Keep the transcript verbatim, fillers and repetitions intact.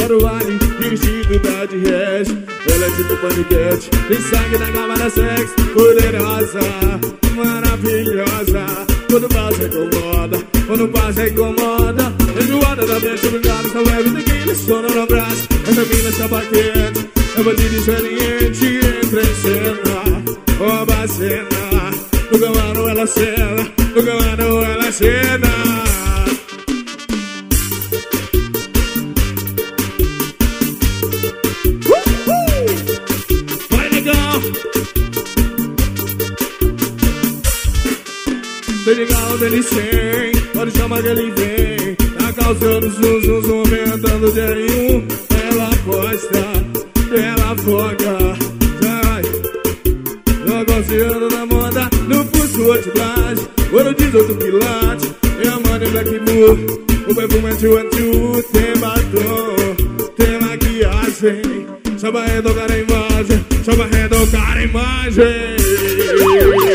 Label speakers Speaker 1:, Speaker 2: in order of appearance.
Speaker 1: no vale, vestido tá de resto. Ela é tipo paniquete, tem sangue na câmara sexo. Poderosa, maravilhosa. Quando passa incomoda, quando passa incomoda. Enjoada da mente, obrigado, só bebe tequila, sono no braço. Essa mina está paquete, é bandida experiente. Entra em cena, rouba a cena. No camaro ela cena, no camaro ela cena. Tem legal dele sem, pode chamar que ele vem. Tá causando zum, zum, zum, aumentando de um. Ela aposta, ela foca. Vai, negociando na moda, no pulso anti-blast. Ouro diz outro pilate, e a mano é Black Bull. O perfume é two and two, tem batom, tem maquiagem. Só vai retocar a imagem, só vai retocar a imagem.